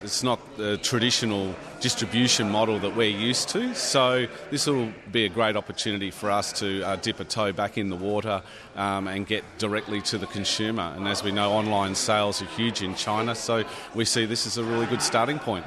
It's not the traditional distribution model that we're used to, so this will be a great opportunity for us to dip a toe back in the water and get directly to the consumer. And as we know, online sales are huge in China, so we see this as a really good starting point.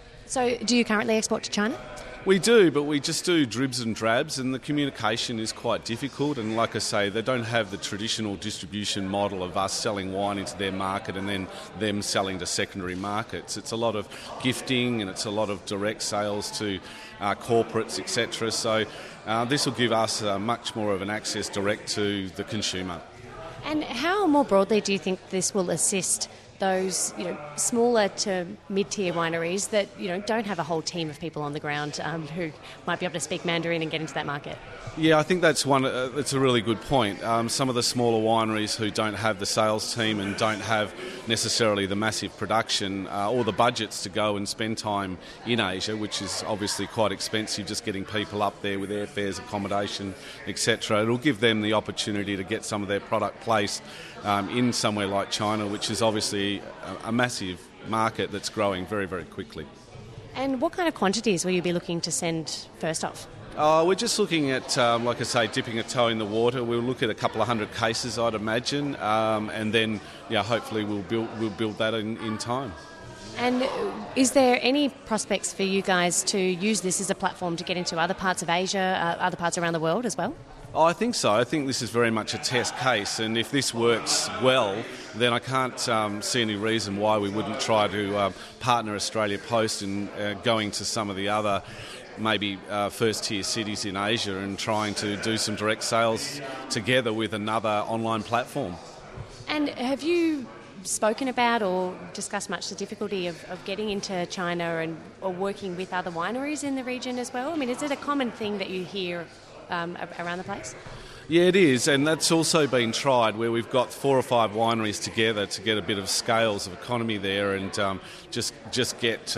So do you currently export to China? We do, but we just do dribs and drabs, and the communication is quite difficult. And like I say, they don't have the traditional distribution model of us selling wine into their market and then them selling to secondary markets. It's a lot of gifting and it's a lot of direct sales to corporates, etc. So this will give us much more of an access direct to the consumer. And how more broadly do you think this will assist those, smaller to mid-tier wineries that, don't have a whole team of people on the ground who might be able to speak Mandarin and get into that market? Yeah, I think that's that's a really good point. Some of the smaller wineries who don't have the sales team and don't have necessarily the massive production or the budgets to go and spend time in Asia, which is obviously quite expensive, just getting people up there with airfares, accommodation, etc. It'll give them the opportunity to get some of their product placed in somewhere like China, which is obviously a massive market that's growing very, very quickly. And what kind of quantities will you be looking to send first off? We're just looking at, like I say, dipping a toe in the water. We'll look at a couple of hundred cases, I'd imagine, and then, hopefully we'll build that in time. And is there any prospects for you guys to use this as a platform to get into other parts of Asia, other parts around the world as well? Oh, I think so. I think this is very much a test case, and if this works well, then I can't see any reason why we wouldn't try to partner Australia Post in going to some of the other maybe first-tier cities in Asia and trying to do some direct sales together with another online platform. And have you spoken about or discussed much the difficulty of getting into China or working with other wineries in the region as well? I mean, is it a common thing that you hear around the place? Yeah, it is, and that's also been tried where we've got 4 or 5 wineries together to get a bit of scales of economy there and just get...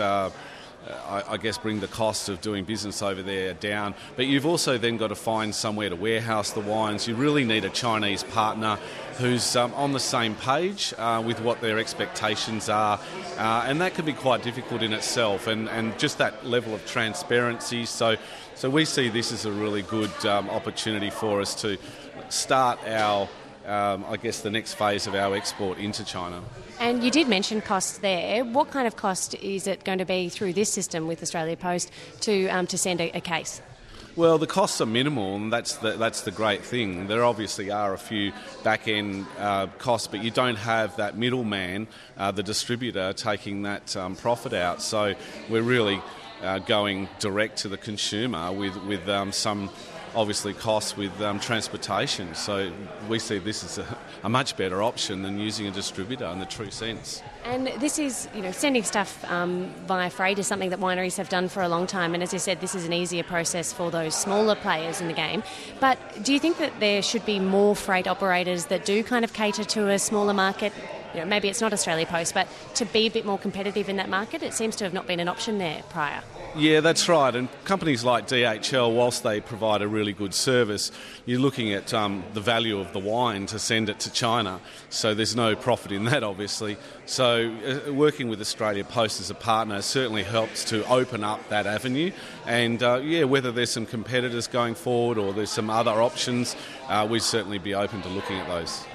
I guess bring the cost of doing business over there down. But you've also then got to find somewhere to warehouse the wines. You really need a Chinese partner who's on the same page with what their expectations are. And that can be quite difficult in itself. And just that level of transparency. So we see this as a really good opportunity for us to start our the next phase of our export into China. And you did mention costs there. What kind of cost is it going to be through this system with Australia Post to send a case? Well, the costs are minimal, and that's the great thing. There obviously are a few back-end costs, but you don't have that middleman, the distributor, taking that profit out. So we're really going direct to the consumer with some obviously costs with transportation. So we see this as a much better option than using a distributor in the true sense. And this is, sending stuff via freight is something that wineries have done for a long time. And as I said, this is an easier process for those smaller players in the game. But do you think that there should be more freight operators that do kind of cater to a smaller market? Maybe it's not Australia Post, but to be a bit more competitive in that market? It seems to have not been an option there prior. Yeah, that's right. And companies like DHL, whilst they provide a really good service, you're looking at the value of the wine to send it to China. So there's no profit in that, obviously. So working with Australia Post as a partner certainly helps to open up that avenue. And whether there's some competitors going forward or there's some other options, we'd certainly be open to looking at those.